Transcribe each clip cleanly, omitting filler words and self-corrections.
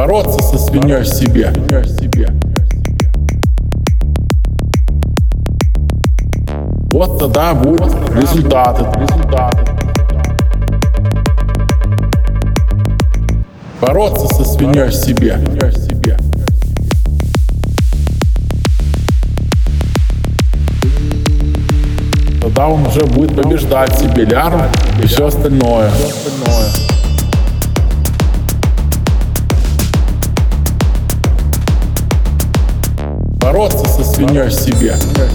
Бороться со свиньей в себе. Вот тогда будут результаты. Бороться со свиньей в себе. Тогда он уже будет побеждать в себе лярву и все остальное. Бороться со свиньей в себе.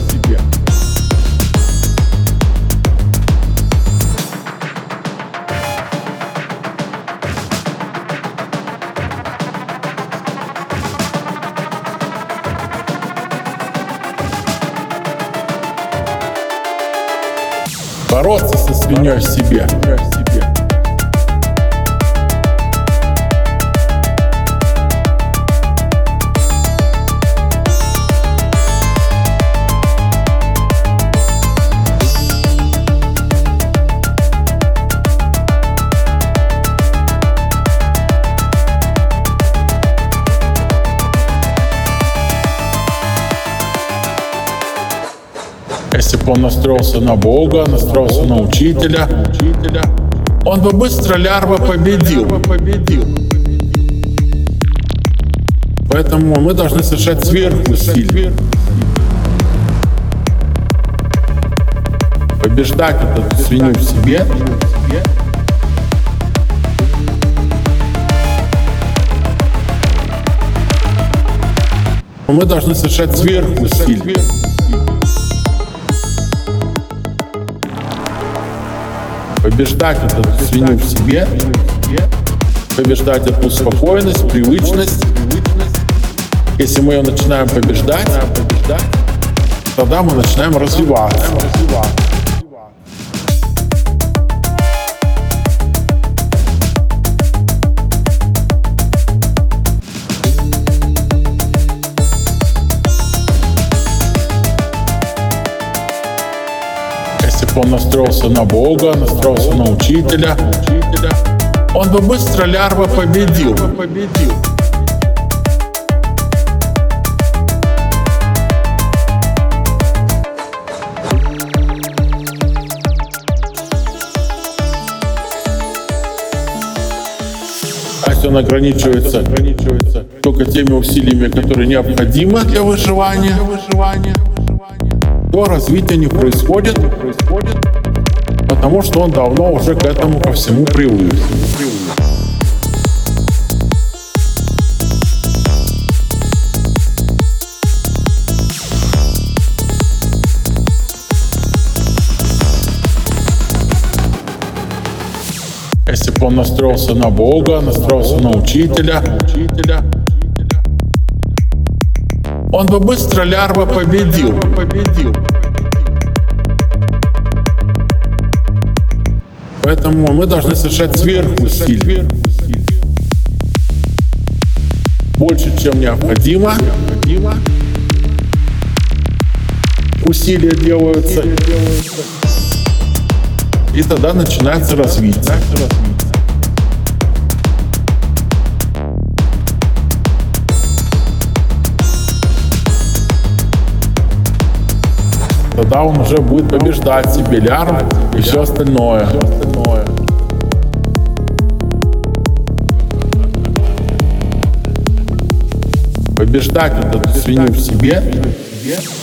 Бороться со свиньей в себе. Если бы он настроился на Бога, настроился на учителя, он бы быстро лярва победил. Поэтому мы должны совершать сверхусилия. Побеждать эту свинью в себе. Мы должны совершать сверхусилия. Побеждать эту свинью в себе, побеждать эту спокойность, привычность. Если мы ее начинаем побеждать, тогда мы начинаем развиваться. Если бы он настроился на Бога, настроился на учителя, он бы быстро лярва победил. А если он ограничивается только теми усилиями, которые необходимы для выживания, то развитие не происходит, потому что он давно уже к этому ко всему привык. Если бы он настроился на Бога, настроился на учителя, он бы быстро лярва победил. Поэтому мы должны совершать сверхусилия. Больше, чем необходимо. Усилия делаются. И тогда начинается развитие. Тогда он уже будет побеждать в себе лярву и все остальное. Побеждать эту свинью в себе.